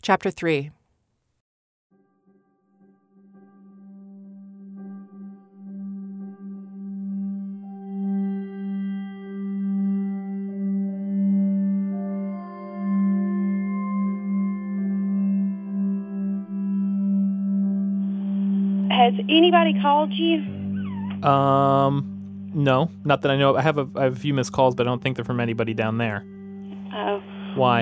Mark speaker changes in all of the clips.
Speaker 1: Chapter 3.
Speaker 2: Has anybody called you?
Speaker 3: No, not that I know of. I have a few missed calls, but I don't think they're from anybody down there.
Speaker 2: Oh.
Speaker 3: Why?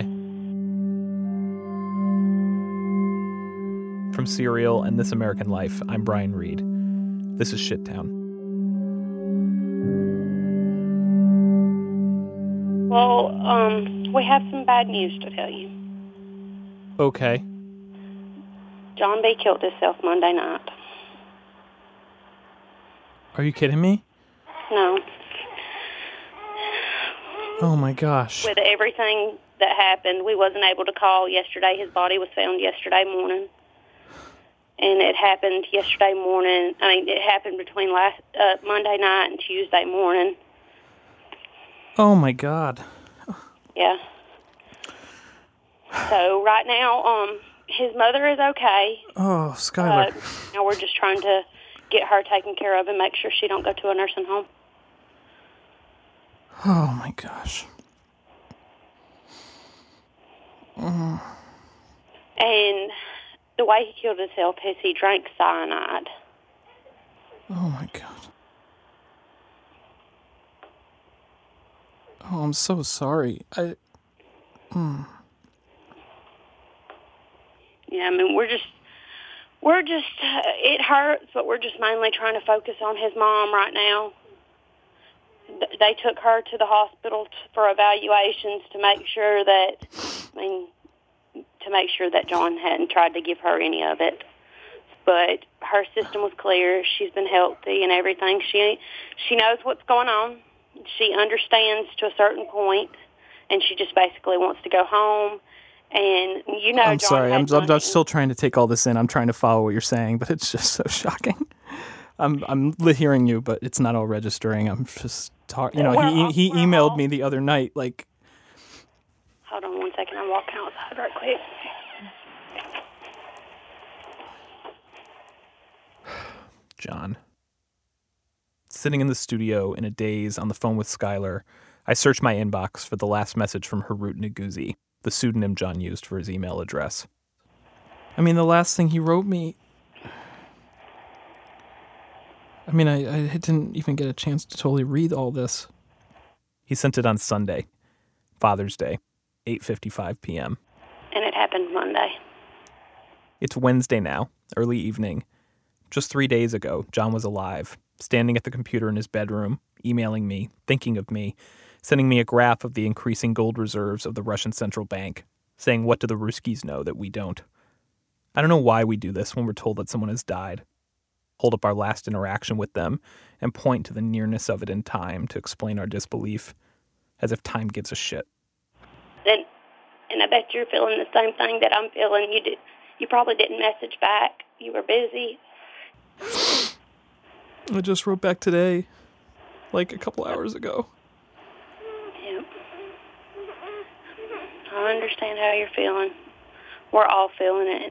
Speaker 3: From Serial and This American Life, I'm Brian Reed. This is Shittown.
Speaker 2: Well, we have some bad news to tell you.
Speaker 3: Okay.
Speaker 2: John B. killed himself Monday night.
Speaker 3: Are you kidding me?
Speaker 2: No.
Speaker 3: Oh my gosh.
Speaker 2: With everything that happened, we wasn't able to call yesterday. His body was found yesterday morning. And it happened yesterday morning. It happened between Monday night and Tuesday morning.
Speaker 3: Oh my God.
Speaker 2: Yeah. So right now, his mother is okay.
Speaker 3: Oh, Skylar.
Speaker 2: Now we're just trying to get her taken care of and make sure she don't go to a nursing home.
Speaker 3: Oh my gosh.
Speaker 2: And the way he killed himself is he drank cyanide.
Speaker 3: Oh my God. Oh, I'm so sorry.
Speaker 2: Yeah, we're just, it hurts, but we're just mainly trying to focus on his mom right now. They took her to the hospital for evaluations to make sure that John hadn't tried to give her any of it. But her system was clear. She's been healthy and everything. She knows what's going on. She understands to a certain point, and she just basically wants to go home. And
Speaker 3: I'm
Speaker 2: John
Speaker 3: sorry. I'm still trying to take all this in. I'm trying to follow what you're saying, but it's just so shocking. I'm hearing you, but it's not all registering. I'm just talking. He emailed me the other night, like.
Speaker 2: Hold on 1 second. I'm walking outside right quick.
Speaker 3: John. Sitting in the studio in a daze on the phone with Skylar, I search my inbox for the last message from Harut Naguzi, the pseudonym John used for his email address. The last thing he wrote me... I didn't even get a chance to totally read all this. He sent it on Sunday, Father's Day, 8:55 p.m.
Speaker 2: And it happened Monday.
Speaker 3: It's Wednesday now, early evening. Just 3 days ago, John was alive, standing at the computer in his bedroom, emailing me, thinking of me, sending me a graph of the increasing gold reserves of the Russian Central Bank, saying what do the Ruskies know that we don't. I don't know why we do this when we're told that someone has died. Hold up our last interaction with them and point to the nearness of it in time to explain our disbelief, as if time gives a shit.
Speaker 2: And I bet you're feeling the same thing that I'm feeling. You probably didn't message back. You were busy.
Speaker 3: I just wrote back today, like a couple hours ago.
Speaker 2: Yeah. I understand how you're feeling. We're all feeling it.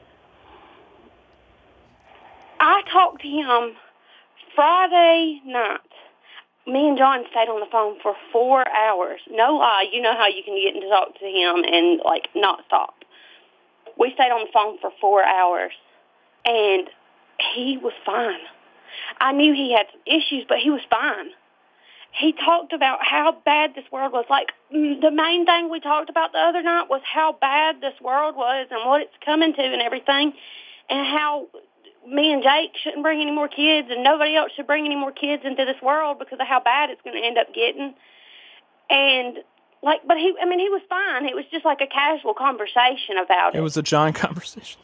Speaker 2: I talked to him Friday night. Me and John stayed on the phone for 4 hours. No lie, you know how you can get to talk to him and, not stop. We stayed on the phone for 4 hours, and he was fine. I knew he had some issues, but he was fine. He talked about how bad this world was. The main thing we talked about the other night was how bad this world was and what it's coming to and everything, and how me and Jake shouldn't bring any more kids and nobody else should bring any more kids into this world because of how bad it's going to end up getting. And, but he was fine. It was just like a casual conversation about it.
Speaker 3: It was a John conversation.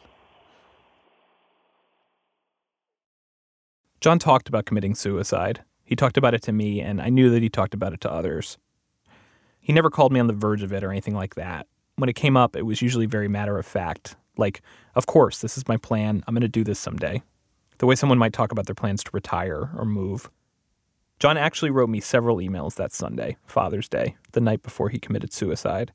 Speaker 3: John talked about committing suicide. He talked about it to me, and I knew that he talked about it to others. He never called me on the verge of it or anything like that. When it came up, it was usually very matter-of-fact. Of course, this is my plan. I'm going to do this someday. The way someone might talk about their plans to retire or move. John actually wrote me several emails that Sunday, Father's Day, the night before he committed suicide.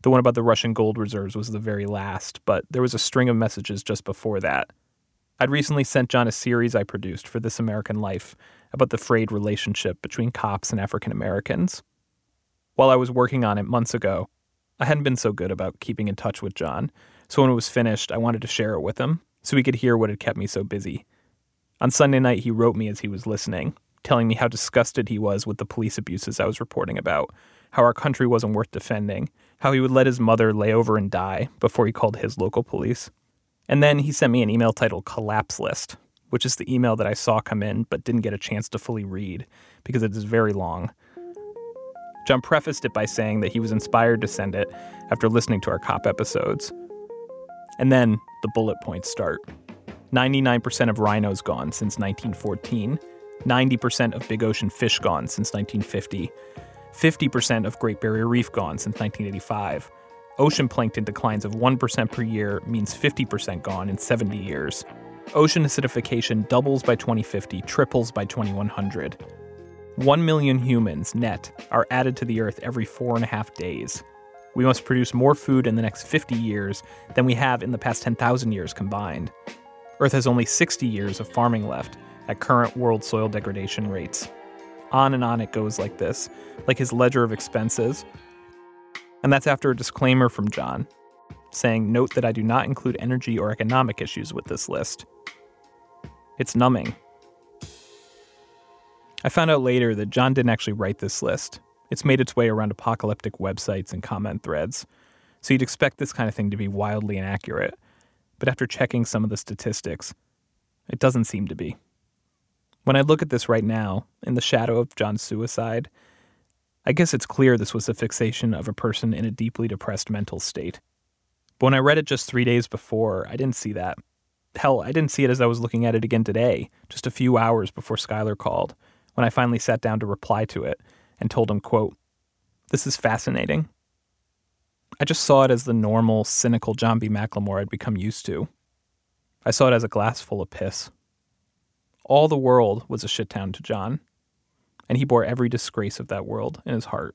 Speaker 3: The one about the Russian gold reserves was the very last, but there was a string of messages just before that. I'd recently sent John a series I produced for This American Life about the frayed relationship between cops and African Americans. While I was working on it months ago, I hadn't been so good about keeping in touch with John, so when it was finished, I wanted to share it with him so he could hear what had kept me so busy. On Sunday night, he wrote me as he was listening, telling me how disgusted he was with the police abuses I was reporting about, how our country wasn't worth defending, how he would let his mother lay over and die before he called his local police. And then he sent me an email titled Collapse List, which is the email that I saw come in but didn't get a chance to fully read because it is very long. John prefaced it by saying that he was inspired to send it after listening to our cop episodes. And then the bullet points start. 99% of rhinos gone since 1914. 90% of big ocean fish gone since 1950. 50% of Great Barrier Reef gone since 1985. Ocean plankton declines of 1% per year means 50% gone in 70 years. Ocean acidification doubles by 2050, triples by 2100. 1 million humans, net, are added to the Earth every 4.5 days. We must produce more food in the next 50 years than we have in the past 10,000 years combined. Earth has only 60 years of farming left at current world soil degradation rates. On and on it goes like this, like his ledger of expenses. And that's after a disclaimer from John, saying, "Note that I do not include energy or economic issues with this list." It's numbing. I found out later that John didn't actually write this list. It's made its way around apocalyptic websites and comment threads, so you'd expect this kind of thing to be wildly inaccurate. But after checking some of the statistics, it doesn't seem to be. When I look at this right now, in the shadow of John's suicide, I guess it's clear this was a fixation of a person in a deeply depressed mental state. But when I read it just 3 days before, I didn't see that. Hell, I didn't see it as I was looking at it again today, just a few hours before Skylar called, when I finally sat down to reply to it and told him, quote, "This is fascinating." I just saw it as the normal, cynical John B. McLemore I'd become used to. I saw it as a glass full of piss. All the world was a shittown to John, and he bore every disgrace of that world in his heart.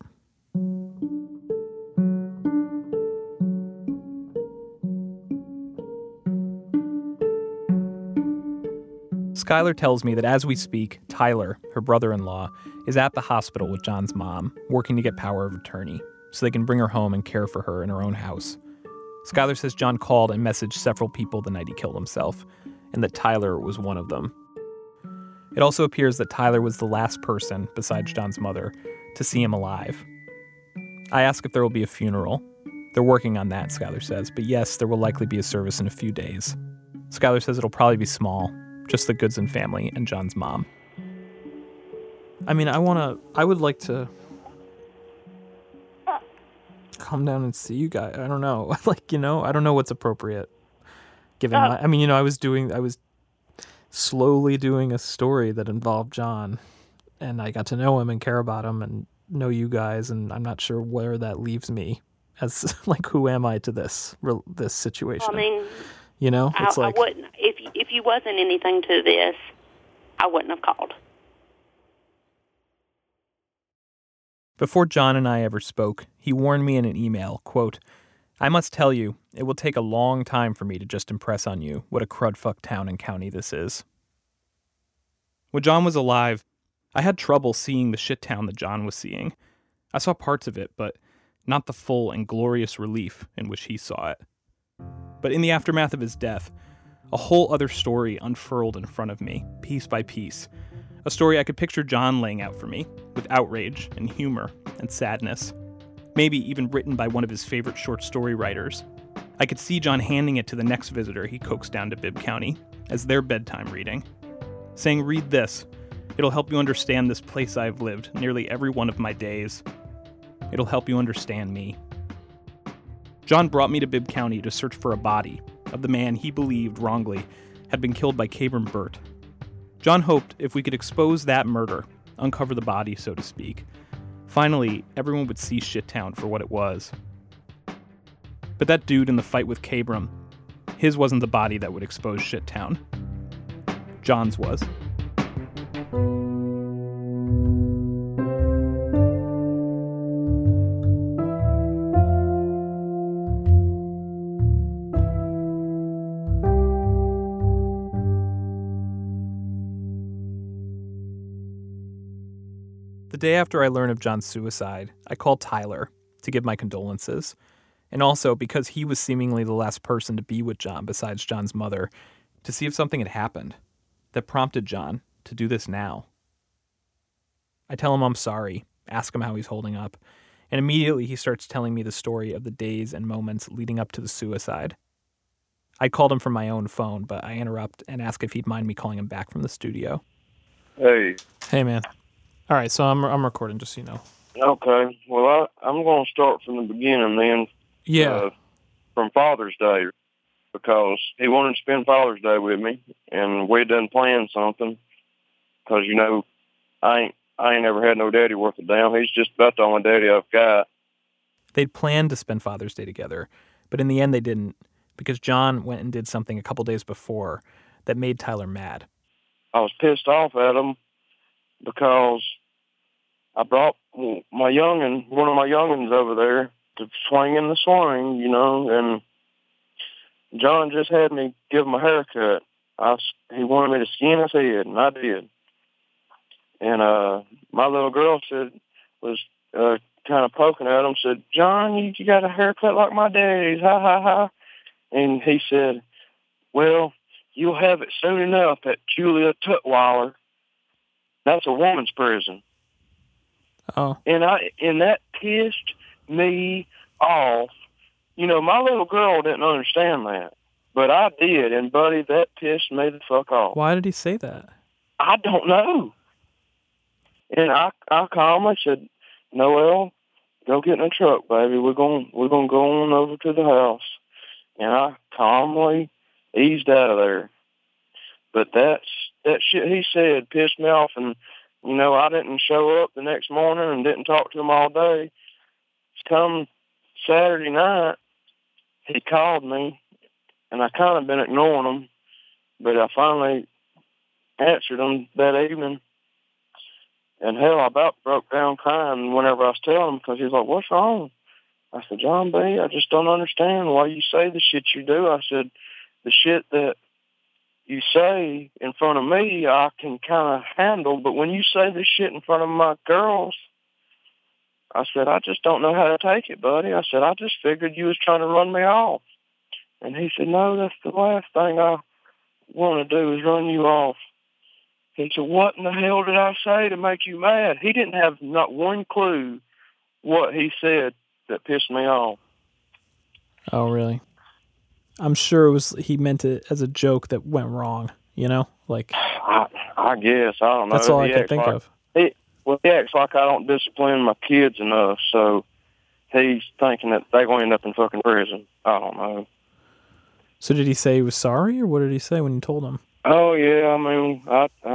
Speaker 3: Skylar tells me that as we speak, Tyler, her brother-in-law, is at the hospital with John's mom, working to get power of attorney, so they can bring her home and care for her in her own house. Skylar says John called and messaged several people the night he killed himself, and that Tyler was one of them. It also appears that Tyler was the last person, besides John's mother, to see him alive. I ask if there will be a funeral. They're working on that, Skylar says, but yes, there will likely be a service in a few days. Skylar says it'll probably be small, just the Goodson family and John's mom. I mean, I would like to come down and see you guys. I don't know. I don't know what's appropriate. Given I was slowly doing a story that involved John, and I got to know him and care about him and know you guys, and I'm not sure where that leaves me as, who am I to this situation?
Speaker 2: I mean,
Speaker 3: it's
Speaker 2: I wouldn't, if you wasn't anything to this, I wouldn't have called.
Speaker 3: Before John and I ever spoke, he warned me in an email, quote, "I must tell you, it will take a long time for me to just impress on you what a crudfuck town and county this is." When John was alive, I had trouble seeing the shit town that John was seeing. I saw parts of it, but not the full and glorious relief in which he saw it. But in the aftermath of his death, a whole other story unfurled in front of me, piece by piece. A story I could picture John laying out for me, with outrage and humor and sadness. Maybe even written by one of his favorite short story writers. I could see John handing it to the next visitor he coaxed down to Bibb County as their bedtime reading, saying, "Read this. It'll help you understand this place I've lived nearly every one of my days. It'll help you understand me." John brought me to Bibb County to search for a body of the man he believed wrongly had been killed by Kabram Burt. John hoped if we could expose that murder, uncover the body, so to speak, finally everyone would see Shittown for what it was. But that dude in the fight with Kabram, his wasn't the body that would expose Shittown. John's was. day after I learned of John's suicide, I called Tyler to give my condolences. And also, because he was seemingly the last person to be with John besides John's mother, to see if something had happened that prompted John to do this now. I tell him I'm sorry, ask him how he's holding up, and immediately he starts telling me the story of the days and moments leading up to the suicide. I called him from my own phone, but I interrupt and ask if he'd mind me calling him back from the studio.
Speaker 1: Hey.
Speaker 3: Hey, man. All right, so I'm recording, just so you know.
Speaker 1: Okay. Well, I'm going to start from the beginning then.
Speaker 3: Yeah.
Speaker 1: From Father's Day, because he wanted to spend Father's Day with me, and we done planned something. Because, you know, I ain't ever had no daddy worth a damn. He's just about the only daddy I've got.
Speaker 3: They'd planned to spend Father's Day together, but in the end they didn't, because John went and did something a couple days before that made Tyler mad.
Speaker 1: I was pissed off at him because I brought one of my youngins over there to swing in the swing, you know, and John just had me give him a haircut. He wanted me to skin his head, and I did. And my little girl was kind of poking at him, said, "John, you got a haircut like my daddy's, ha, ha, ha." And he said, "Well, you'll have it soon enough at Julia Tutwiler. That's a woman's prison."
Speaker 3: Oh.
Speaker 1: And that pissed me off. You know, my little girl didn't understand that, but I did. And, buddy, that pissed me the fuck off.
Speaker 3: Why did he say that?
Speaker 1: I don't know. And I calmly said, "Noel, go get in the truck, baby. We're gonna go on over to the house." And I calmly eased out of there. But that shit he said pissed me off, and you know, I didn't show up the next morning and didn't talk to him all day. Come Saturday night, he called me, and I kind of been ignoring him, but I finally answered him that evening. And hell, I about broke down crying whenever I was telling him, because he's like, "What's wrong?" I said, "John B., I just don't understand why you say the shit you do." I said, "The shit that you say in front of me, I can kind of handle, but when you say this shit in front of my girls," I said, "I just don't know how to take it, buddy." I said, "I just figured you was trying to run me off." And he said, "No, that's the last thing I want to do is run you off." He said, "What in the hell did I say to make you mad?" He didn't have not one clue what he said that pissed me off.
Speaker 3: Oh, really? I'm sure he meant it as a joke that went wrong, you know? Like,
Speaker 1: I guess. I don't know.
Speaker 3: That's all I can think of.
Speaker 1: He acts like I don't discipline my kids enough, so he's thinking that they're going to end up in fucking prison. I don't know.
Speaker 3: So did he say he was sorry, or what did he say when you told him?
Speaker 1: Oh, yeah, I mean,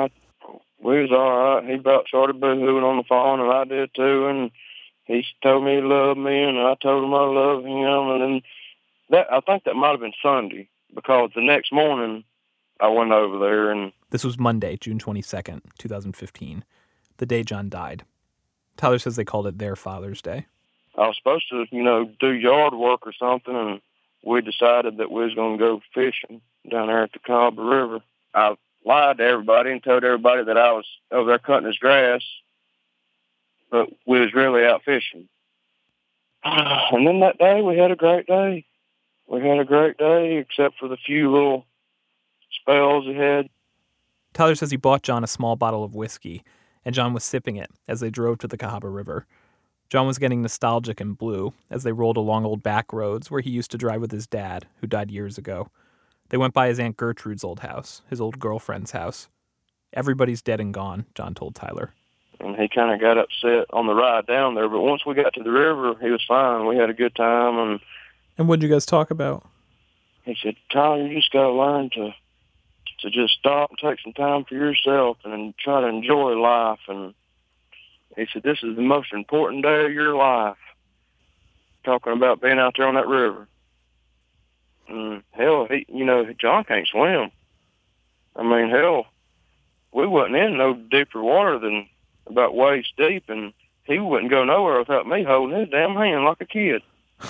Speaker 1: we was all right. He about started boo-hooing on the phone, and I did too, and he told me he loved me, and I told him I loved him, and then I think that might have been Sunday, because the next morning I went over there and...
Speaker 3: This was Monday, June 22nd, 2015, the day John died. Tyler says they called it their Father's Day.
Speaker 1: I was supposed to, you know, do yard work or something, and we decided that we was going to go fishing down there at the Cahaba River. I lied to everybody and told everybody that I was over there cutting his grass, but we was really out fishing. And then that day, we had a great day. We had a great day, except for the few little spells he had.
Speaker 3: Tyler says he bought John a small bottle of whiskey, and John was sipping it as they drove to the Cahaba River. John was getting nostalgic and blue as they rolled along old back roads where he used to drive with his dad, who died years ago. They went by his Aunt Gertrude's old house, his old girlfriend's house. Everybody's dead and gone, John told Tyler.
Speaker 1: And he kind of got upset on the ride down there, but once we got to the river, he was fine. We had a good time.
Speaker 3: And what did you guys talk about?
Speaker 1: He said, "Tyler, you just got to learn to just stop and take some time for yourself and try to enjoy life." And he said, "This is the most important day of your life," talking about being out there on that river. And hell, John can't swim. I mean, hell, we wasn't in no deeper water than about waist deep, and he wouldn't go nowhere without me holding his damn hand like a kid.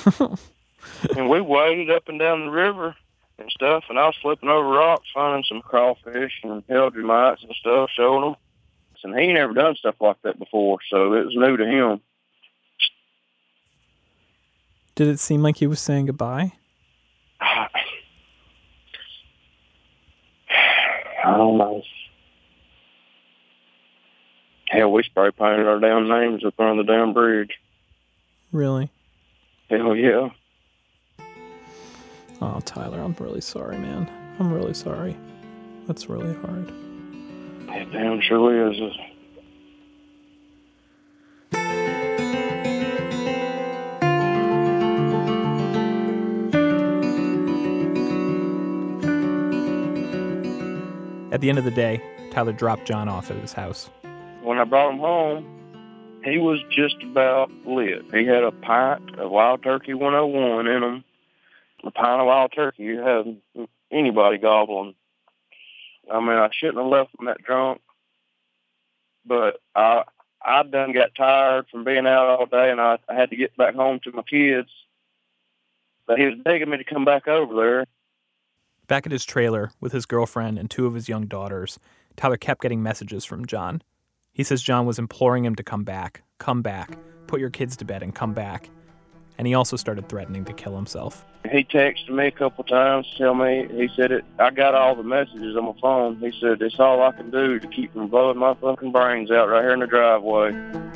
Speaker 1: And we waded up and down the river and stuff, and I was flipping over rocks, finding some crawfish and eldrimites and stuff, showing them. And he never done stuff like that before, so it was new to him.
Speaker 3: Did it seem like he was saying goodbye?
Speaker 1: I don't know. Hell, we spray painted our damn names up on the damn bridge.
Speaker 3: Really?
Speaker 1: Hell yeah.
Speaker 3: Oh, Tyler, I'm really sorry, man. I'm really sorry. That's really hard.
Speaker 1: It damn sure is.
Speaker 3: At the end of the day, Tyler dropped John off at his house.
Speaker 1: When I brought him home, he was just about lit. He had a pint of Wild Turkey 101 in him. A pint of Wild Turkey, you have anybody gobbling. I mean, I shouldn't have left him that drunk, but I done got tired from being out all day, and I had to get back home to my kids. But he was begging me to come back over there.
Speaker 3: Back at his trailer with his girlfriend and 2 of his young daughters, Tyler kept getting messages from John. He says John was imploring him to come back, put your kids to bed and come back. And he also started threatening to kill himself.
Speaker 1: He texted me a couple times to tell me, he said, I got all the messages on my phone. He said, it's all I can do to keep from blowing my fucking brains out right here in the driveway.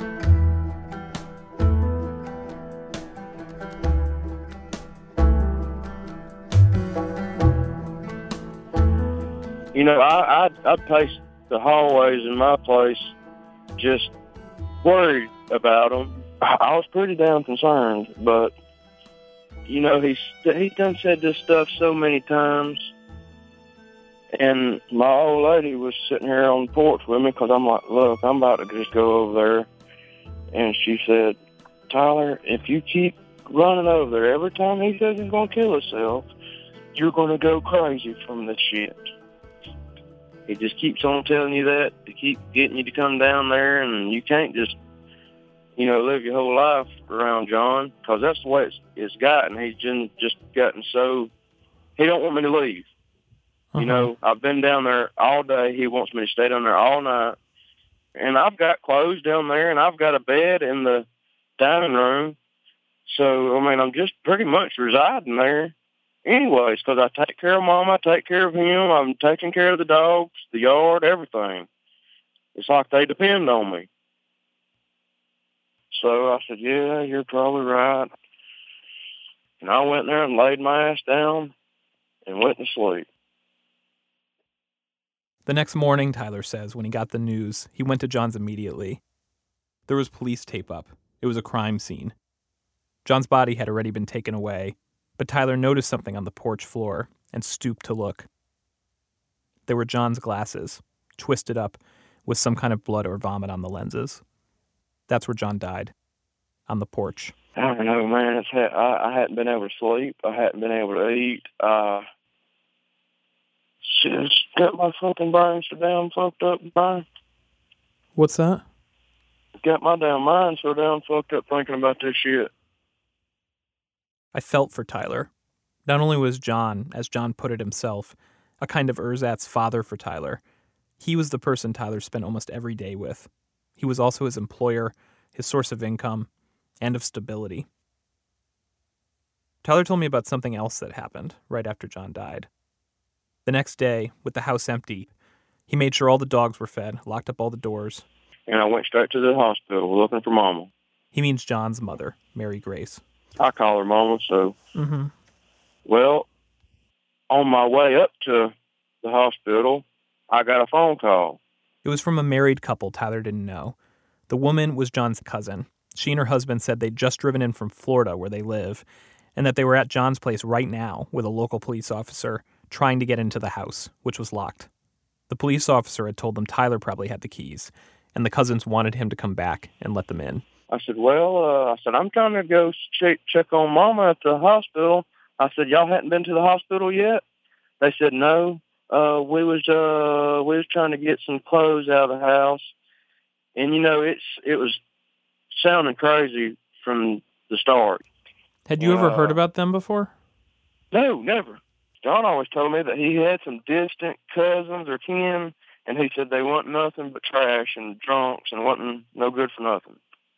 Speaker 1: You know, I'd pace the hallways in my place just worried about him. I was pretty damn concerned, but, you know, he done said this stuff so many times. And my old lady was sitting here on the porch with me because I'm like, look, I'm about to just go over there. And she said, Tyler, if you keep running over there every time he says he's going to kill himself, you're going to go crazy from this shit. He just keeps on telling you that to keep getting you to come down there, and you can't just, you know, live your whole life around John, because that's the way it's gotten. He's just gotten so, he don't want me to leave. You know, I've been down there all day. He wants me to stay down there all night. And I've got clothes down there, and I've got a bed in the dining room. So, I mean, I'm just pretty much residing there anyways, because I take care of Mom, I take care of him, I'm taking care of the dogs, the yard, everything. It's like they depend on me. So I said, yeah, you're probably right. And I went there and laid my ass down and went to sleep.
Speaker 3: The next morning, Tyler says, when he got the news, he went to John's immediately. There was police tape up. It was a crime scene. John's body had already been taken away, but Tyler noticed something on the porch floor and stooped to look. They were John's glasses, twisted up with some kind of blood or vomit on the lenses. That's where John died, on the porch.
Speaker 1: I don't know, man. I hadn't been able to sleep. I hadn't been able to eat. Just got my fucking brain so damn fucked up, Brian.
Speaker 3: What's that?
Speaker 1: Got my damn mind so damn fucked up thinking about this shit.
Speaker 3: I felt for Tyler. Not only was John, as John put it himself, a kind of ersatz father for Tyler, he was the person Tyler spent almost every day with. He was also his employer, his source of income, and of stability. Tyler told me about something else that happened right after John died. The next day, with the house empty, he made sure all the dogs were fed, locked up all the doors.
Speaker 1: And I went straight to the hospital looking for Mama.
Speaker 3: He means John's mother, Mary Grace.
Speaker 1: I call her Mama, so.
Speaker 3: Mm-hmm.
Speaker 1: Well, on my way up to the hospital, I got a phone call.
Speaker 3: It was from a married couple Tyler didn't know. The woman was John's cousin. She and her husband said they'd just driven in from Florida, where they live, and that they were at John's place right now with a local police officer trying to get into the house, which was locked. The police officer had told them Tyler probably had the keys, and the cousins wanted him to come back and let them in.
Speaker 1: I said, well, I'm trying to go check on Mama at the hospital. I said, y'all hadn't been to the hospital yet? They said, no. We was trying to get some clothes out of the house. And, you know, it was sounding crazy from the start.
Speaker 3: Had you ever heard about them before?
Speaker 1: No, never. John always told me that he had some distant cousins or kin And he said they wasn't nothing but trash and drunks and wasn't no good for nothing.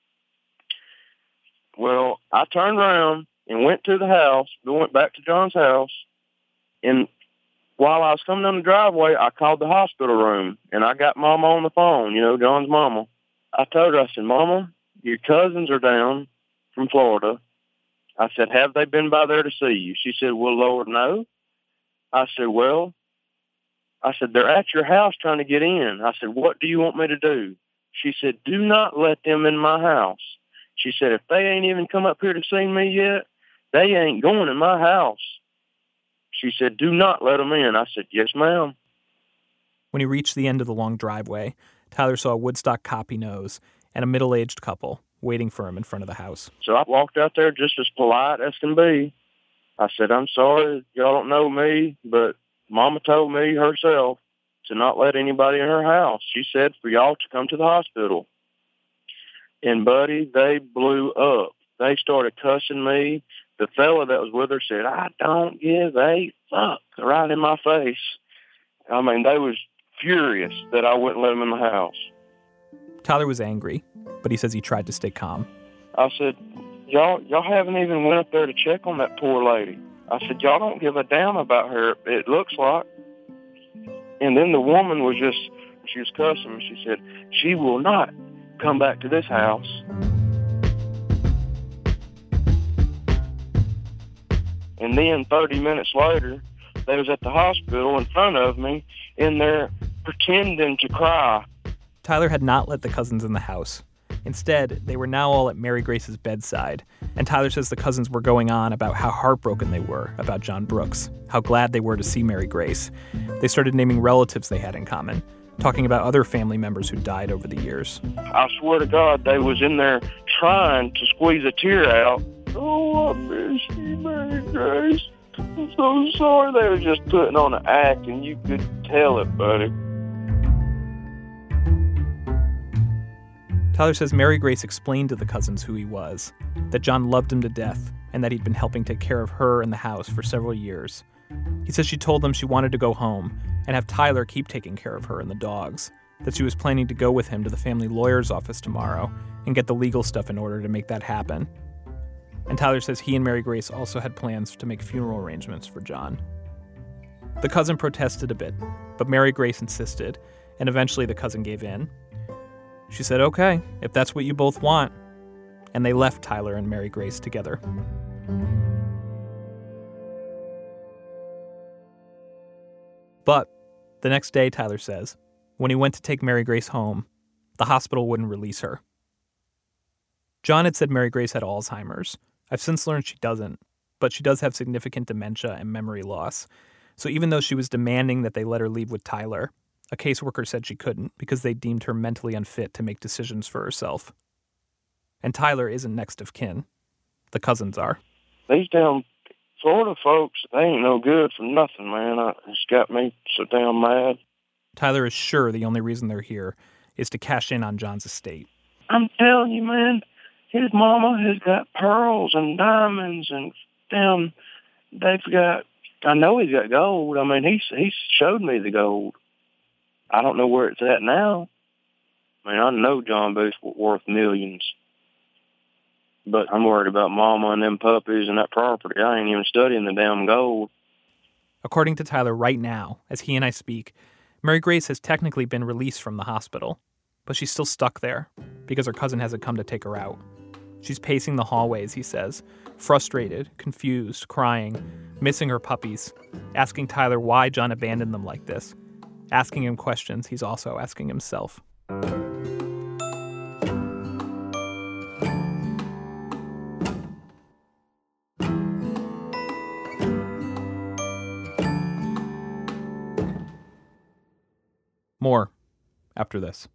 Speaker 1: Well, I turned around and went to the house, went back to John's house, and while I was coming down the driveway, I called the hospital room, and I got Mama on the phone, John's mama. I told her, I said, Mama, your cousins are down from Florida. I said, have they been by there to see you? She said, well, Lord, no. I said, they're at your house trying to get in. I said, what do you want me to do? She said, do not let them in my house. She said, if they ain't even come up here to see me yet, they ain't going in my house. She said, do not let them in. I said, yes, ma'am.
Speaker 3: When he reached the end of the long driveway, Tyler saw a Woodstock cop he knows and a middle-aged couple waiting for him in front of the house.
Speaker 1: So I walked out there just as polite as can be. I said, I'm sorry, y'all don't know me, but Mama told me herself to not let anybody in her house. She said for y'all to come to the hospital. And, buddy, they blew up. They started cussing me. The fella that was with her said, I don't give a fuck, right in my face. I mean, they was furious that I wouldn't let them in the house.
Speaker 3: Tyler was angry, but he says he tried to stay calm.
Speaker 1: I said, y'all haven't even went up there to check on that poor lady. I said, y'all don't give a damn about her, it looks like. And then the woman she was cussing me. She said, she will not come back to this house. And then 30 minutes later, they was at the hospital in front of me in there pretending to cry.
Speaker 3: Tyler had not let the cousins in the house. Instead, they were now all at Mary Grace's bedside, and Tyler says the cousins were going on about how heartbroken they were about John Brooks, how glad they were to see Mary Grace. They started naming relatives they had in common, talking about other family members who died over the years.
Speaker 1: I swear to God, they was in there trying to squeeze a tear out. Oh, I miss you, Mary Grace. I'm so sorry. They were just putting on an act, and you could tell it, buddy.
Speaker 3: Tyler says Mary Grace explained to the cousins who he was, that John loved him to death, and that he'd been helping take care of her and the house for several years. He says she told them she wanted to go home and have Tyler keep taking care of her and the dogs, that she was planning to go with him to the family lawyer's office tomorrow and get the legal stuff in order to make that happen. And Tyler says he and Mary Grace also had plans to make funeral arrangements for John. The cousin protested a bit, but Mary Grace insisted, and eventually the cousin gave in. She said, okay, if that's what you both want. And they left Tyler and Mary Grace together. But the next day, Tyler says, when he went to take Mary Grace home, the hospital wouldn't release her. John had said Mary Grace had Alzheimer's. I've since learned she doesn't, but she does have significant dementia and memory loss. So even though she was demanding that they let her leave with Tyler, a caseworker said she couldn't because they deemed her mentally unfit to make decisions for herself. And Tyler isn't next of kin. The cousins are.
Speaker 1: These damn Florida folks, they ain't no good for nothing, man. It's got me so damn mad.
Speaker 3: Tyler is sure the only reason they're here is to cash in on John's estate.
Speaker 1: I'm telling you, man, his mama has got pearls and diamonds and damn, I know he's got gold. I mean, he showed me the gold. I don't know where it's at now. I mean, I know John Booth's worth millions. But I'm worried about Mama and them puppies and that property. I ain't even studying the damn gold.
Speaker 3: According to Tyler right now, as he and I speak, Mary Grace has technically been released from the hospital, but she's still stuck there because her cousin hasn't come to take her out. She's pacing the hallways, he says, frustrated, confused, crying, missing her puppies, asking Tyler why John abandoned them like this, asking him questions he's also asking himself. More after this.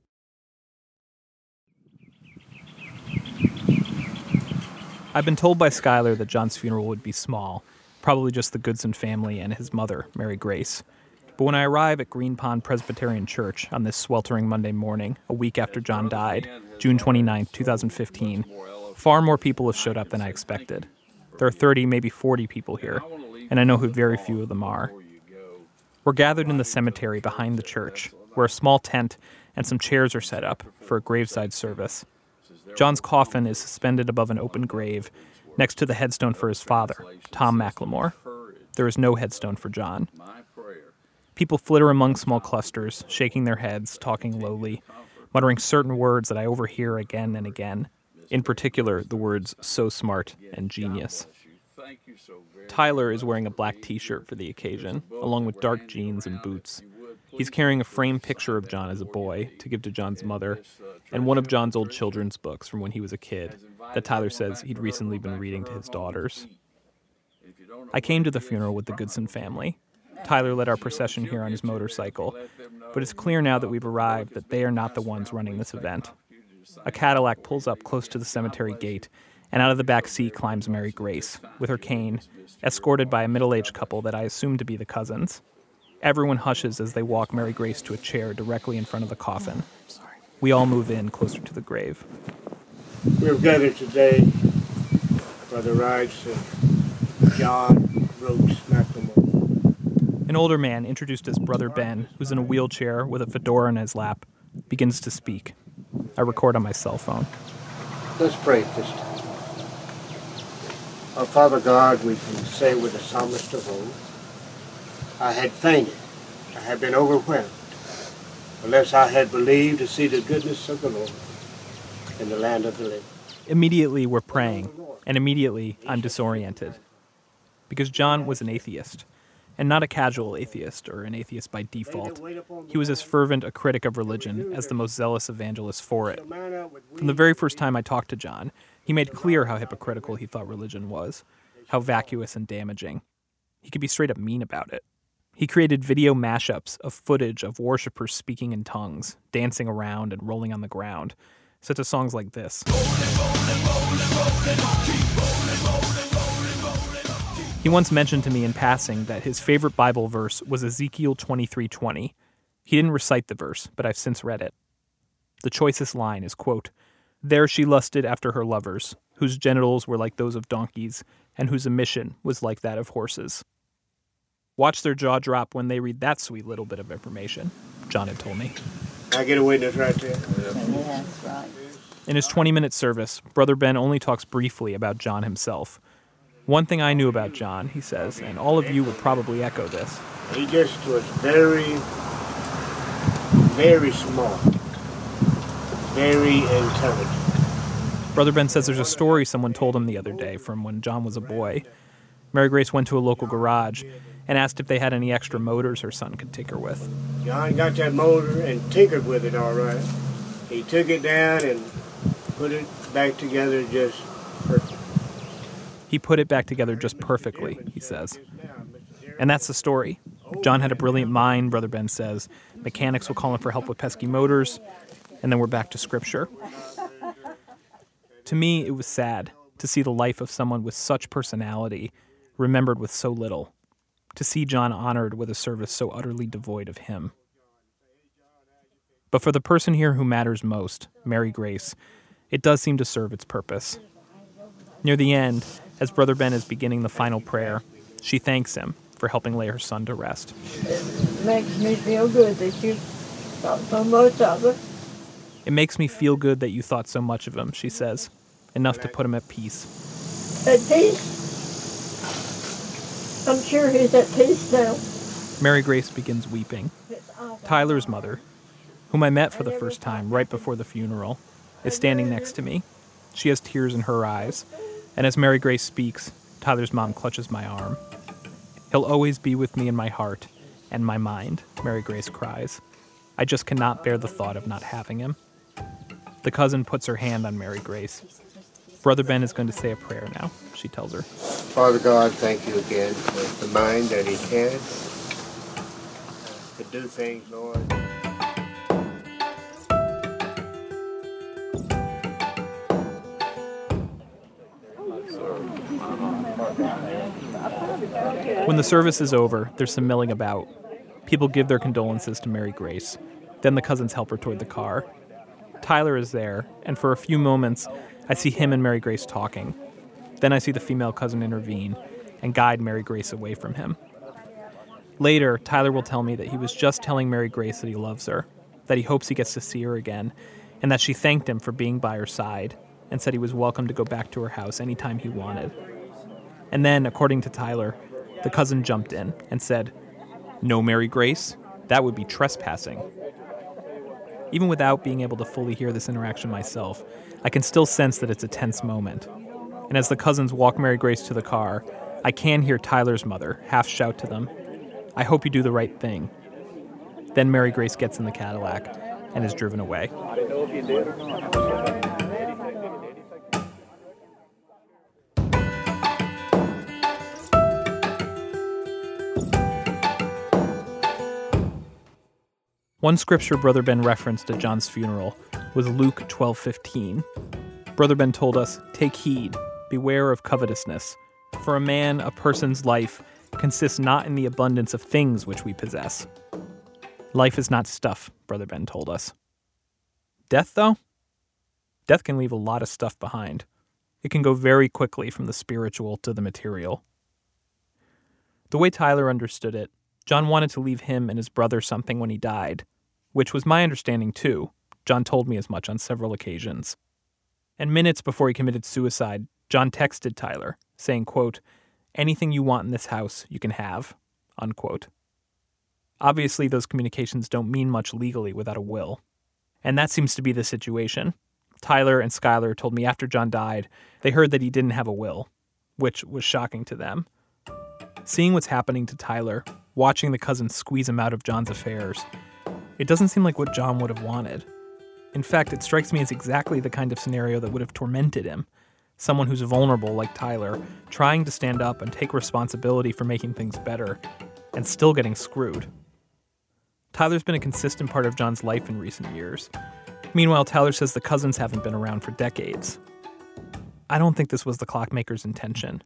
Speaker 3: I've been told by Skylar that John's funeral would be small, probably just the Goodson family and his mother, Mary Grace. But when I arrive at Green Pond Presbyterian Church on this sweltering Monday morning, a week after John died, June 29, 2015, far more people have showed up than I expected. There are 30, maybe 40 people here, and I know who very few of them are. We're gathered in the cemetery behind the church, where a small tent and some chairs are set up for a graveside service. John's coffin is suspended above an open grave next to the headstone for his father, Tom McLemore. There is no headstone for John. People flitter among small clusters, shaking their heads, talking lowly, muttering certain words that I overhear again and again. In particular, the words "so smart" and "genius." Tyler is wearing a black t-shirt for the occasion, along with dark jeans and boots. He's carrying a framed picture of John as a boy to give to John's mother, and one of John's old children's books from when he was a kid that Tyler says he'd recently been reading to his daughters. I came to the funeral with the Goodson family. Tyler led our procession here on his motorcycle, but it's clear now that we've arrived that they are not the ones running this event. A Cadillac pulls up close to the cemetery gate, and out of the back seat climbs Mary Grace, with her cane, escorted by a middle-aged couple that I assume to be the cousins. Everyone hushes as they walk Mary Grace to a chair directly in front of the coffin. We all move in closer to the grave.
Speaker 4: We're gathered today for the rites of John Brooks McLemore.
Speaker 3: An older man, introduced as Brother Ben, who's in a wheelchair with a fedora in his lap, begins to speak. I record on my cell phone.
Speaker 4: Let's pray this time. Our Father God, we can say with the psalmist of old, I had fainted, I had been overwhelmed, unless I had believed to see the goodness of the Lord in the land of the living.
Speaker 3: Immediately we're praying, and immediately I'm disoriented. Because John was an atheist, and not a casual atheist or an atheist by default. He was as fervent a critic of religion as the most zealous evangelist for it. From the very first time I talked to John, he made clear how hypocritical he thought religion was, how vacuous and damaging. He could be straight up mean about it. He created video mashups of footage of worshipers speaking in tongues, dancing around and rolling on the ground, set to songs like this. He once mentioned to me in passing that his favorite Bible verse was Ezekiel 23:20. He didn't recite the verse, but I've since read it. The choicest line is, quote, "There she lusted after her lovers, whose genitals were like those of donkeys, and whose emission was like that of horses." Watch their jaw drop when they read that sweet little bit of information, John had told me.
Speaker 4: I get a witness right there.
Speaker 5: Yeah, that's right.
Speaker 3: In his 20-minute service, Brother Ben only talks briefly about John himself. One thing I knew about John, he says, and all of you would probably echo this.
Speaker 4: He just was very, very smart, very intelligent.
Speaker 3: Brother Ben says there's a story someone told him the other day from when John was a boy. Mary Grace went to a local garage and asked if they had any extra motors her son could tinker with.
Speaker 4: John got that motor and tinkered with it all right. He took it down and put it back together just perfect.
Speaker 3: He put it back together just perfectly, he says. And that's the story. John had a brilliant mind, Brother Ben says. Mechanics will call him for help with pesky motors, and then we're back to scripture. To me, it was sad to see the life of someone with such personality remembered with so little, to see John honored with a service so utterly devoid of him. But for the person here who matters most, Mary Grace, it does seem to serve its purpose. Near the end, as Brother Ben is beginning the final prayer, she thanks him for helping lay her son to rest.
Speaker 5: It makes me feel good that you thought so much of it.
Speaker 3: It makes me feel good that you thought so much of him, she says, enough to put him at peace.
Speaker 5: At peace? I'm sure he's at peace now.
Speaker 3: Mary Grace begins weeping. Tyler's mother, whom I met for the first time right before the funeral, is standing next to me. She has tears in her eyes, and as Mary Grace speaks, Tyler's mom clutches my arm. "He'll always be with me in my heart and my mind," Mary Grace cries. "I just cannot bear the thought of not having him." The cousin puts her hand on Mary Grace. Brother Ben is going to say a prayer now, she tells her.
Speaker 4: Father God, thank you again for the mind that he had to do things, Lord.
Speaker 3: When the service is over, there's some milling about. People give their condolences to Mary Grace. Then the cousins help her toward the car. Tyler is there, and for a few moments, I see him and Mary Grace talking. Then I see the female cousin intervene and guide Mary Grace away from him. Later, Tyler will tell me that he was just telling Mary Grace that he loves her, that he hopes he gets to see her again, and that she thanked him for being by her side and said he was welcome to go back to her house anytime he wanted. And then, according to Tyler, the cousin jumped in and said, "No, Mary Grace, that would be trespassing." Even without being able to fully hear this interaction myself, I can still sense that it's a tense moment. And as the cousins walk Mary Grace to the car, I can hear Tyler's mother half shout to them, "I hope you do the right thing." Then Mary Grace gets in the Cadillac and is driven away. One scripture Brother Ben referenced at John's funeral was Luke 12:15. Brother Ben told us, "Take heed, beware of covetousness. For a person's life, consists not in the abundance of things which we possess." Life is not stuff, Brother Ben told us. Death, though? Death can leave a lot of stuff behind. It can go very quickly from the spiritual to the material. The way Tyler understood it, John wanted to leave him and his brother something when he died, which was my understanding too. John told me as much on several occasions. And minutes before he committed suicide, John texted Tyler, saying, quote, "Anything you want in this house, you can have," unquote. Obviously, those communications don't mean much legally without a will. And that seems to be the situation. Tyler and Skylar told me after John died, they heard that he didn't have a will, which was shocking to them. Seeing what's happening to Tyler, watching the cousins squeeze him out of John's affairs, it doesn't seem like what John would have wanted. In fact, it strikes me as exactly the kind of scenario that would have tormented him. Someone who's vulnerable like Tyler, trying to stand up and take responsibility for making things better, and still getting screwed. Tyler's been a consistent part of John's life in recent years. Meanwhile, Tyler says the cousins haven't been around for decades. I don't think this was the clockmaker's intention.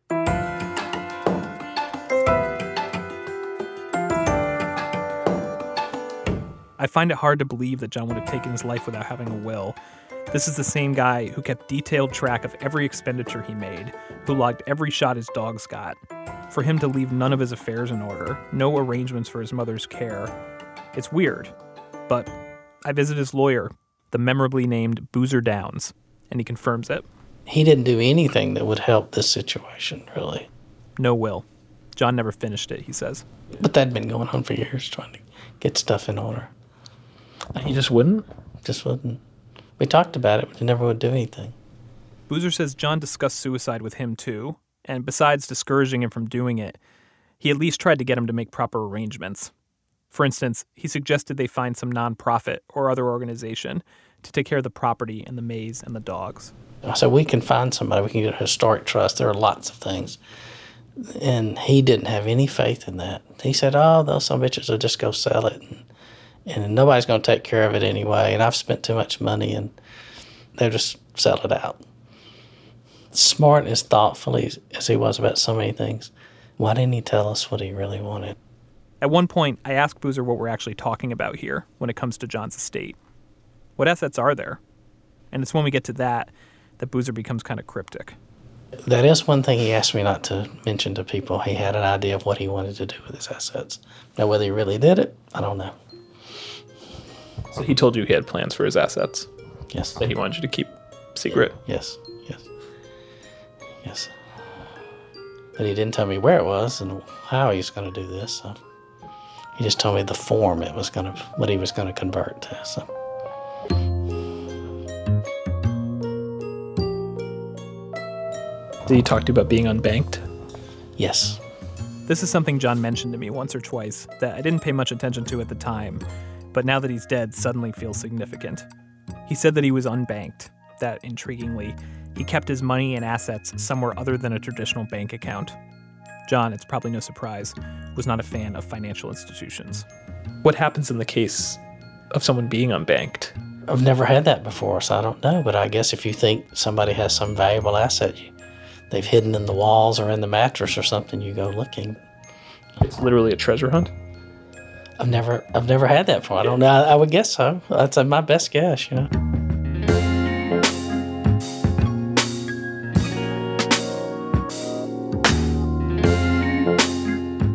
Speaker 3: I find it hard to believe that John would have taken his life without having a will. This is the same guy who kept detailed track of every expenditure he made, who logged every shot his dogs got. For him to leave none of his affairs in order, no arrangements for his mother's care. It's weird, but I visit his lawyer, the memorably named Boozer Downs, and he confirms it.
Speaker 6: He didn't do anything that would help this situation, really.
Speaker 3: No will. John never finished it, he says.
Speaker 6: But that'd been going on for years, trying to get stuff in order.
Speaker 3: He just wouldn't?
Speaker 6: Just wouldn't. We talked about it, but he never would do anything.
Speaker 3: Boozer says John discussed suicide with him too, and besides discouraging him from doing it, he at least tried to get him to make proper arrangements. For instance, he suggested they find some nonprofit or other organization to take care of the property and the maze and the dogs.
Speaker 6: I said, we can find somebody. We can get a historic trust. There are lots of things. And he didn't have any faith in that. He said, oh, those some bitches will just go sell it. And nobody's going to take care of it anyway. And I've spent too much money, and they'll just sell it out. Smart and as thoughtful as he was about so many things, why didn't he tell us what he really wanted?
Speaker 3: At one point, I asked Boozer what we're actually talking about here when it comes to John's estate. What assets are there? And it's when we get to that Boozer becomes kind of cryptic.
Speaker 6: That is one thing he asked me not to mention to people. He had an idea of what he wanted to do with his assets. Now, whether he really did it, I don't know.
Speaker 3: So he told you he had plans for his assets?
Speaker 6: Yes.
Speaker 3: That he wanted you to keep secret?
Speaker 6: Yes. But he didn't tell me where it was and how he was going to do this. So he just told me the form what he was going to convert to. So.
Speaker 3: Did he talk to you about being unbanked?
Speaker 6: Yes.
Speaker 3: This is something John mentioned to me once or twice that I didn't pay much attention to at the time, but now that he's dead, suddenly feels significant. He said that he was unbanked, that, intriguingly, he kept his money and assets somewhere other than a traditional bank account. John, it's probably no surprise, was not a fan of financial institutions. What happens in the case of someone being unbanked?
Speaker 6: I've never had that before, so I don't know, but I guess if you think somebody has some valuable asset they've hidden in the walls or in the mattress or something, you go looking.
Speaker 3: It's literally a treasure hunt?
Speaker 6: I've never had that before. I don't know. I would guess so. That's my best guess, you know.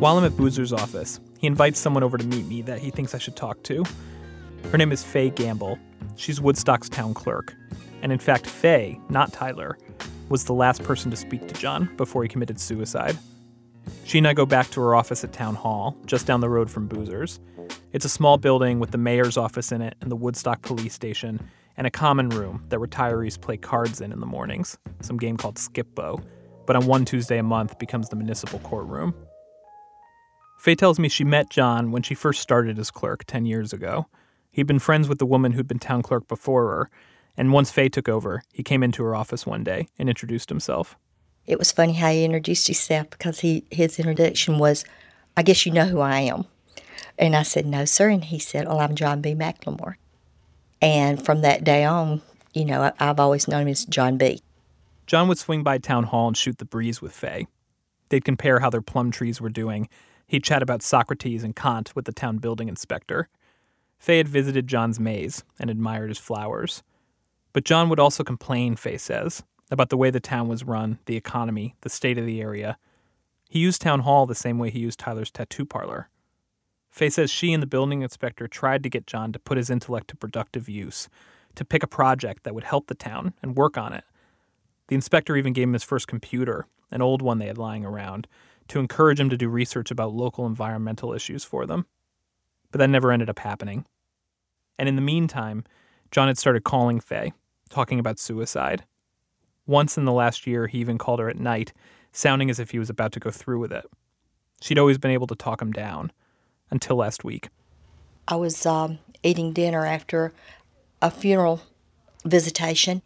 Speaker 3: While I'm at Boozer's office, he invites someone over to meet me that he thinks I should talk to. Her name is Faye Gamble. She's Woodstock's town clerk. And in fact, Faye, not Tyler, was the last person to speak to John before he committed suicide. She and I go back to her office at Town Hall, just down the road from Boozer's. It's a small building with the mayor's office in it and the Woodstock police station, and a common room that retirees play cards in the mornings, some game called Skip-Bo, but on one Tuesday a month becomes the municipal courtroom. Faye tells me she met John when she first started as clerk 10 years ago. He'd been friends with the woman who'd been town clerk before her, and once Faye took over, he came into her office one day and introduced himself.
Speaker 7: It was funny how he introduced himself because his introduction was, "I guess you know who I am." And I said, "No, sir." And he said, "Well, I'm John B. McLemore." And from that day on, I've always known him as John B.
Speaker 3: John would swing by Town Hall and shoot the breeze with Faye. They'd compare how their plum trees were doing. He'd chat about Socrates and Kant with the town building inspector. Faye had visited John's maze and admired his flowers. But John would also complain, Faye says, about the way the town was run, the economy, the state of the area. He used Town Hall the same way he used Tyler's tattoo parlor. Faye says she and the building inspector tried to get John to put his intellect to productive use, to pick a project that would help the town and work on it. The inspector even gave him his first computer, an old one they had lying around, to encourage him to do research about local environmental issues for them. But that never ended up happening. And in the meantime, John had started calling Faye, talking about suicide. Once in the last year, he even called her at night, sounding as if he was about to go through with it. She'd always been able to talk him down, until last week.
Speaker 7: I was eating dinner after a funeral visitation,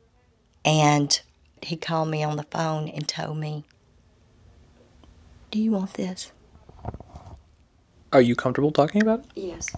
Speaker 7: and he called me on the phone and told me, "Do you want this?"
Speaker 3: Are you comfortable talking about it?
Speaker 7: Yes.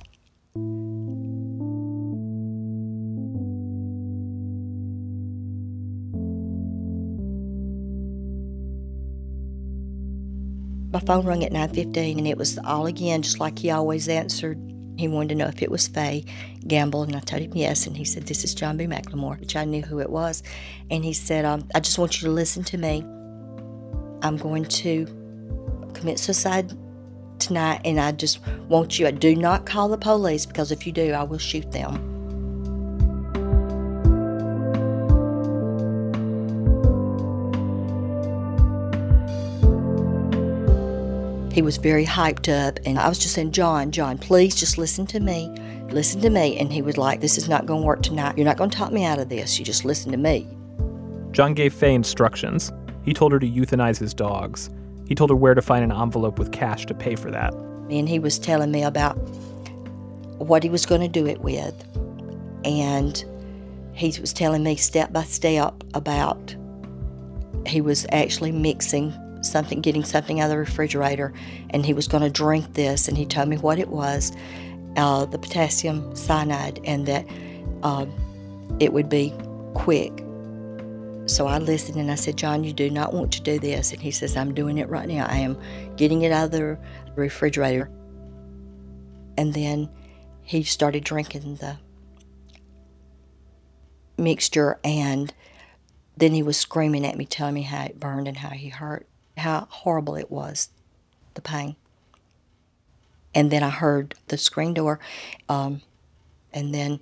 Speaker 7: My phone rang at 9:15, and it was all again, just like he always answered. He wanted to know if it was Faye Gamble, and I told him yes, and he said, "This is John B. McLemore," which I knew who it was. And he said, "I just want you to listen to me. I'm going to commit suicide tonight, and I just want you, do not call the police, because if you do, I will shoot them." He was very hyped up, and I was just saying, John, please just listen to me. Listen to me. And he was like, "This is not going to work tonight. You're not going to talk me out of this. You just listen to me."
Speaker 3: John gave Faye instructions. He told her to euthanize his dogs. He told her where to find an envelope with cash to pay for that.
Speaker 7: And he was telling me about what he was going to do it with. And he was telling me step by step about he was actually mixing something, getting something out of the refrigerator, and he was going to drink this, and he told me what it was, the potassium cyanide, and that it would be quick. So I listened, and I said, "John, you do not want to do this." And he says, "I'm doing it right now. I am getting it out of the refrigerator." And then he started drinking the mixture, and then he was screaming at me, telling me how it burned and how he hurt, how horrible it was, the pain. And then I heard the screen door, and then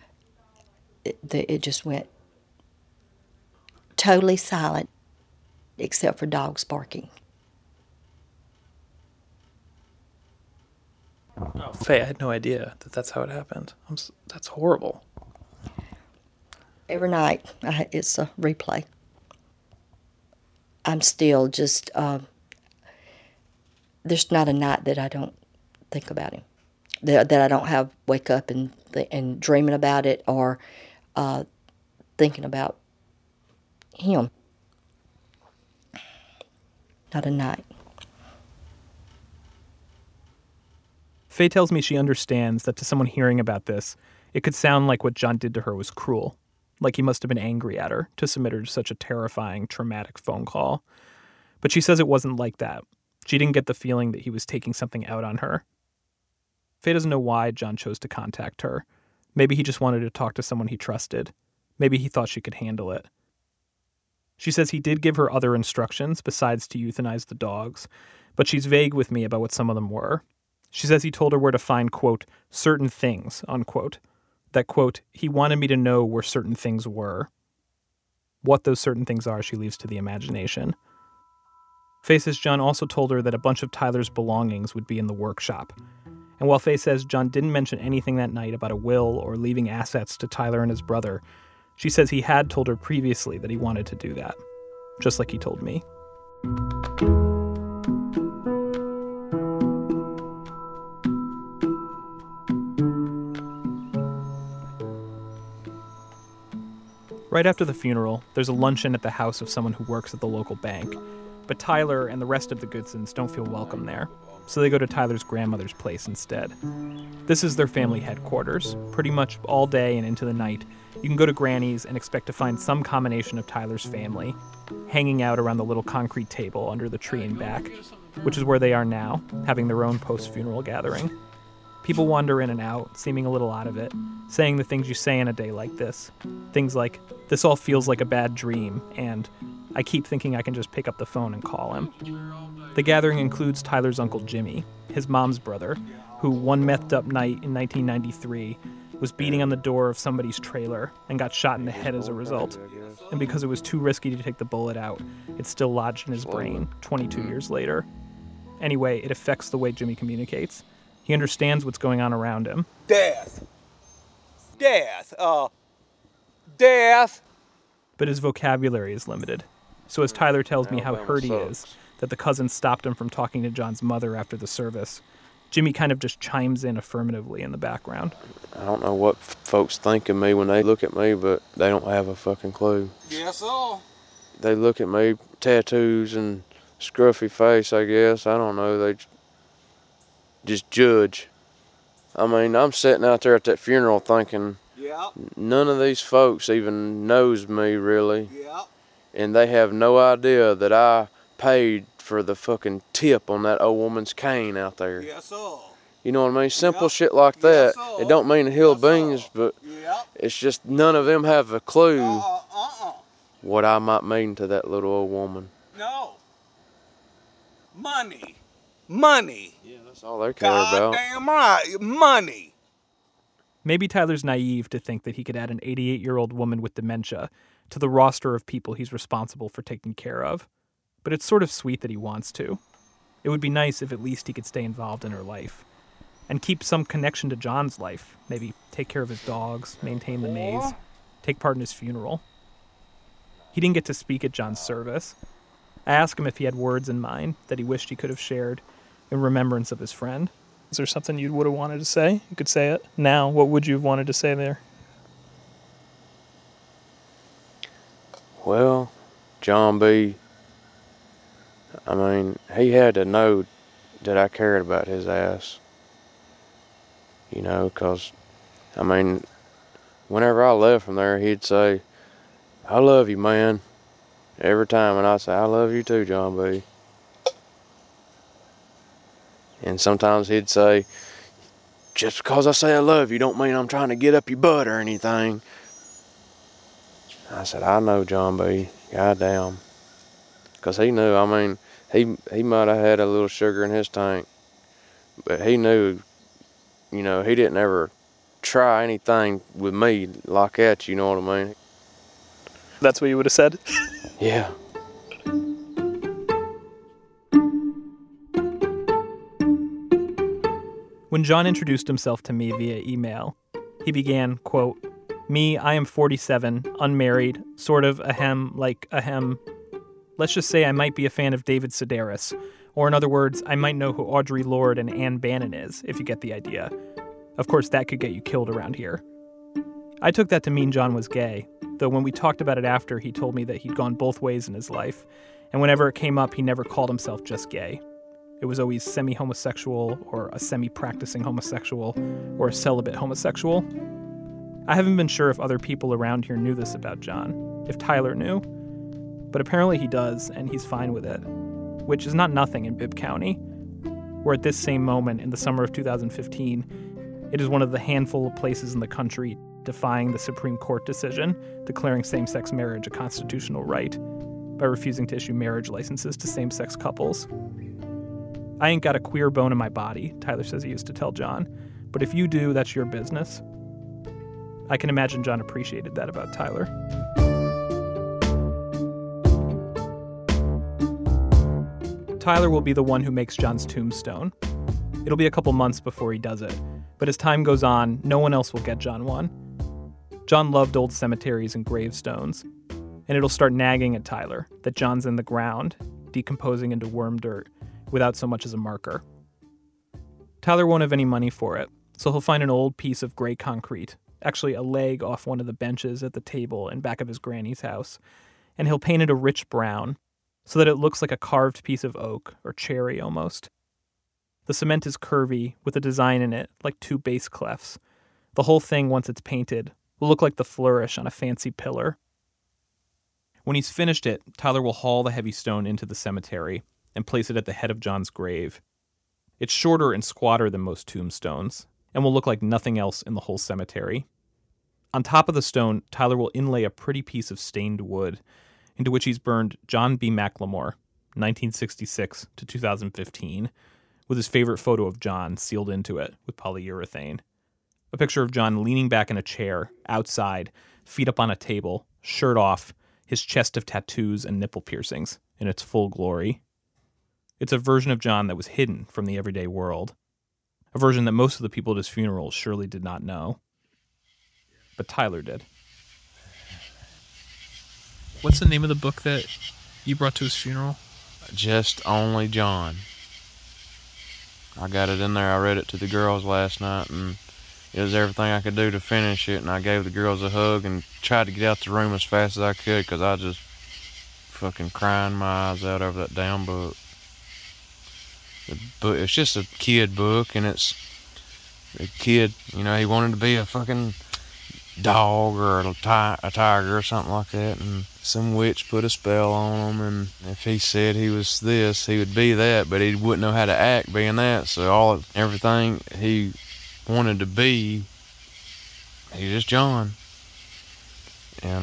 Speaker 7: it just went totally silent, except for dogs barking.
Speaker 3: Oh, Faye, I had no idea that that's how it happened. That's horrible.
Speaker 7: Every night, it's a replay. I'm still just, there's not a night that I don't think about him, that I don't wake up and dreaming about it, or thinking about him. Not a night.
Speaker 3: Faye tells me she understands that to someone hearing about this, it could sound like what John did to her was cruel. Like he must have been angry at her to submit her to such a terrifying, traumatic phone call. But she says it wasn't like that. She didn't get the feeling that he was taking something out on her. Faye doesn't know why John chose to contact her. Maybe he just wanted to talk to someone he trusted. Maybe he thought she could handle it. She says he did give her other instructions besides to euthanize the dogs, But she's vague with me about what some of them were. She says he told her where to find, quote, certain things, unquote. That, quote, he wanted me to know where certain things were. What those certain things are, she leaves to the imagination. Faye says John also told her that a bunch of Tyler's belongings would be in the workshop. And while Faye says John didn't mention anything that night about a will or leaving assets to Tyler and his brother, she says he had told her previously that he wanted to do that, just like he told me. Right after the funeral, there's a luncheon at the house of someone who works at the local bank. But Tyler and the rest of the Goodsons don't feel welcome there, so they go to Tyler's grandmother's place instead. This is their family headquarters. Pretty much all day and into the night, you can go to Granny's and expect to find some combination of Tyler's family hanging out around the little concrete table under the tree in back, which is where they are now, having their own post-funeral gathering. People wander in and out, seeming a little out of it, saying the things you say in a day like this. Things like, "This all feels like a bad dream," and "I keep thinking I can just pick up the phone and call him." The gathering includes Tyler's Uncle Jimmy, his mom's brother, who one methed up night in 1993 was beating on the door of somebody's trailer and got shot in the head as a result. And because it was too risky to take the bullet out, it's still lodged in his brain 22 years later. Anyway, it affects the way Jimmy communicates. He understands what's going on around him.
Speaker 8: Death.
Speaker 3: But his vocabulary is limited. So as Tyler tells me how hurt he is that the cousin stopped him from talking to John's mother after the service, Jimmy kind of just chimes in affirmatively in the background.
Speaker 9: I don't know what folks think of me when they look at me, but they don't have a fucking clue.
Speaker 8: Yes, sir.
Speaker 9: They look at me, tattoos and scruffy face, I guess. I don't know. They just judge. I mean, I'm sitting out there at that funeral thinking, none of these folks even knows me, really. And they have no idea that I paid for the fucking tip on that old woman's cane out there.
Speaker 8: Yes, sir.
Speaker 9: You know what I mean? Simple shit like that.
Speaker 8: Yes,
Speaker 9: it don't mean a hill of beans, but it's just none of them have a clue what I might mean to that little old woman.
Speaker 8: No. Money.
Speaker 9: Yeah, that's all they care about.
Speaker 8: Goddamn right. Money.
Speaker 3: Maybe Tyler's naive to think that he could add an 88-year-old woman with dementia to the roster of people he's responsible for taking care of. But it's sort of sweet that he wants to. It would be nice if at least he could stay involved in her life and keep some connection to John's life. Maybe take care of his dogs, maintain the maze, take part in his funeral. He didn't get to speak at John's service. I asked him if he had words in mind that he wished he could have shared in remembrance of his friend. Is there something you would have wanted to say? You could say it now. What would you have wanted to say there?
Speaker 9: Well, John B., I mean, he had to know that I cared about his ass. You know, because, I mean, whenever I left from there, he'd say, "I love you, man," every time. And I'd say, "I love you too, John B." And sometimes he'd say, "Just because I say I love you don't mean I'm trying to get up your butt or anything." I said, "I know, John B. Goddamn." Because he knew, I mean, he might have had a little sugar in his tank, but he knew, you know, he didn't ever try anything with me like that, you know what I mean?
Speaker 3: That's what you would have said?
Speaker 9: Yeah.
Speaker 3: When John introduced himself to me via email, he began, quote, "Me, I am 47, unmarried, sort of let's just say I might be a fan of David Sedaris, or in other words, I might know who Audre Lorde and Ann Bannon is, if you get the idea. Of course, that could get you killed around here." I took that to mean John was gay, though when we talked about it after, he told me that he'd gone both ways in his life, and whenever it came up, he never called himself just gay. It was always semi-homosexual, or a semi-practicing homosexual, or a celibate homosexual. I haven't been sure if other people around here knew this about John, if Tyler knew, but apparently he does, and he's fine with it, which is not nothing in Bibb County, where at this same moment in the summer of 2015, it is one of the handful of places in the country defying the Supreme Court decision declaring same-sex marriage a constitutional right by refusing to issue marriage licenses to same-sex couples. I ain't got a queer bone in my body, Tyler says he used to tell John. But if you do, that's your business. I can imagine John appreciated that about Tyler. Tyler will be the one who makes John's tombstone. It'll be a couple months before he does it, but as time goes on, no one else will get John one. John loved old cemeteries and gravestones, and it'll start nagging at Tyler that John's in the ground, decomposing into worm dirt, without so much as a marker. Tyler won't have any money for it, so he'll find an old piece of gray concrete, actually a leg off one of the benches at the table in back of his granny's house, and he'll paint it a rich brown so that it looks like a carved piece of oak or cherry almost. The cement is curvy with a design in it like two bass clefs. The whole thing, once it's painted, will look like the flourish on a fancy pillar. When he's finished it, Tyler will haul the heavy stone into the cemetery and place it at the head of John's grave. It's shorter and squatter than most tombstones, and will look like nothing else in the whole cemetery. On top of the stone, Tyler will inlay a pretty piece of stained wood, into which he's burned John B. McLemore, 1966 to 2015, with his favorite photo of John sealed into it with polyurethane. A picture of John leaning back in a chair, outside, feet up on a table, shirt off, his chest of tattoos and nipple piercings in its full glory. It's a version of John that was hidden from the everyday world. A version that most of the people at his funeral surely did not know. But Tyler did. What's the name of the book that you brought to his funeral?
Speaker 9: Just Only John. I got it in there. I read it to the girls last night, and it was everything I could do to finish it, and I gave the girls a hug and tried to get out the room as fast as I could because I was just fucking crying my eyes out over that damn book. It's just a kid book, and it's a kid, you know, he wanted to be a fucking dog or a tiger or something like that, and some witch put a spell on him, and if he said he was this, he would be that, but he wouldn't know how to act being that, so everything he wanted to be, he just John. And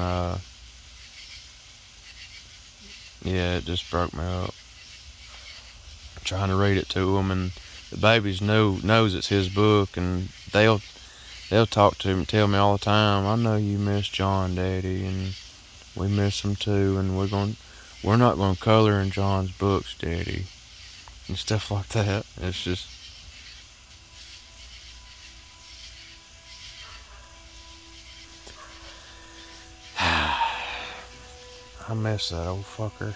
Speaker 9: yeah, it just broke me up trying to read it to him, and the babies knows it's his book, and they'll talk to him and tell me all the time, I know you miss John, Daddy, and we miss him too, and we're not gonna color in John's books, Daddy, and stuff like that. It's just I miss that old fucker.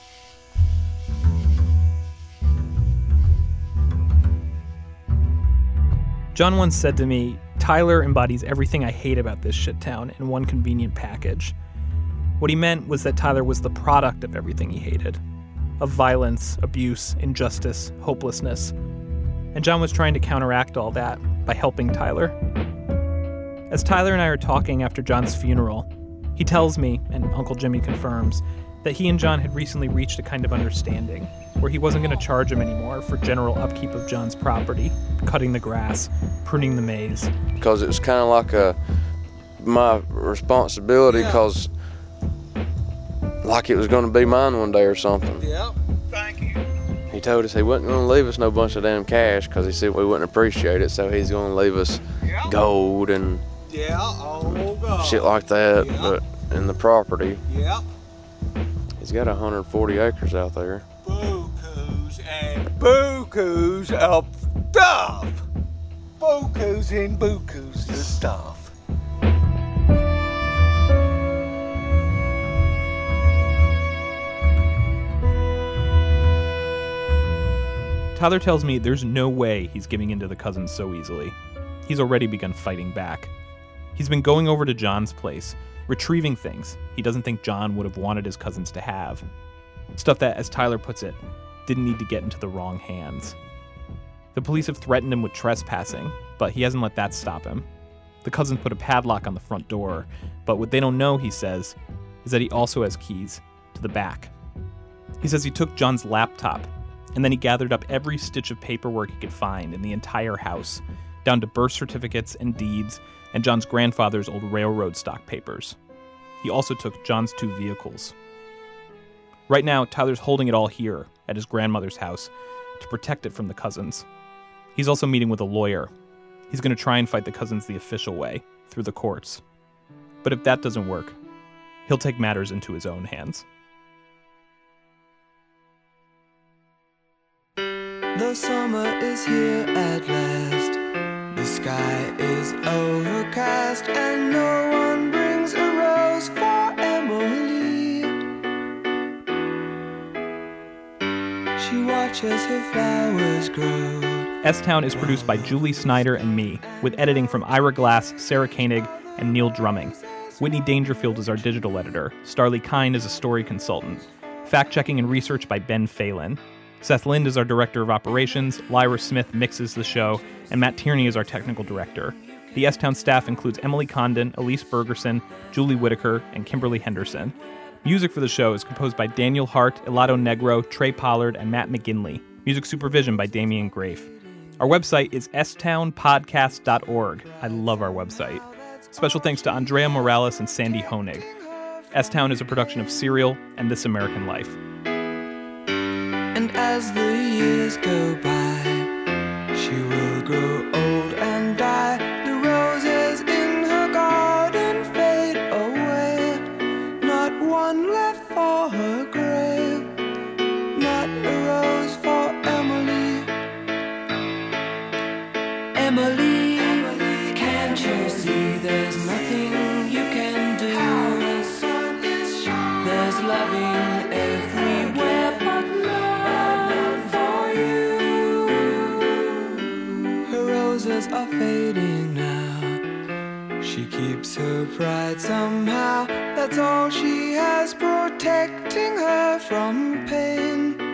Speaker 3: John once said to me, Tyler embodies everything I hate about this shit town in one convenient package. What he meant was that Tyler was the product of everything he hated. Of violence, abuse, injustice, hopelessness. And John was trying to counteract all that by helping Tyler. As Tyler and I are talking after John's funeral, he tells me, and Uncle Jimmy confirms, that he and John had recently reached a kind of understanding where he wasn't going to charge him anymore for general upkeep of John's property, cutting the grass, pruning the maize.
Speaker 9: Because it was kind of like my responsibility, because like it was going to be mine one day or something.
Speaker 8: Yep, thank you.
Speaker 9: He told us he wasn't going to leave us no bunch of damn cash because he said we wouldn't appreciate it, so he's going to leave us gold and shit like that, but in the property.
Speaker 8: Yep.
Speaker 9: He's got 140 acres out there.
Speaker 8: Bukus and bukus of stuff. Bukus and bukus of stuff.
Speaker 3: Tyler tells me there's no way he's giving in to the cousins so easily. He's already begun fighting back. He's been going over to John's place, retrieving things he doesn't think John would have wanted his cousins to have. Stuff that, as Tyler puts it, didn't need to get into the wrong hands. The police have threatened him with trespassing, but he hasn't let that stop him. The cousins put a padlock on the front door, but what they don't know, he says, is that he also has keys to the back. He says he took John's laptop, and then he gathered up every stitch of paperwork he could find in the entire house, down to birth certificates and deeds and John's grandfather's old railroad stock papers. He also took John's 2 vehicles. Right now, Tyler's holding it all here at his grandmother's house, to protect it from the Cousins. He's also meeting with a lawyer. He's going to try and fight the Cousins the official way, through the courts. But if that doesn't work, he'll take matters into his own hands.
Speaker 10: The summer is here at last. The sky is overcast, and no one brings a rose for Emily. She watches her flowers grow.
Speaker 3: S-Town is produced by Julie Snyder and me, with editing from Ira Glass, Sarah Koenig, and Neil Drumming. Whitney Dangerfield is our digital editor. Starlee Kine is a story consultant. Fact-checking and research by Ben Phelan. Seth Lind is our director of operations, Lyra Smith mixes the show, and Matt Tierney is our technical director. The S-Town staff includes Emily Condon, Elise Bergerson, Julie Whitaker, and Kimberly Henderson. Music for the show is composed by Daniel Hart, Elado Negro, Trey Pollard, and Matt McGinley. Music supervision by Damian Grafe. Our website is stownpodcast.org. I love our website. Special thanks to Andrea Morales and Sandy Honig. S-Town is a production of Serial and This American Life.
Speaker 10: And as the years go by, she will grow old and die. The roses in her garden fade away. Not one left for her grave. Not a rose for Emily. Emily, can't you see there's nothing you can do? There's loving everywhere but love for you. Her roses are fading now. She keeps her pride somehow. That's all she has protecting her from pain.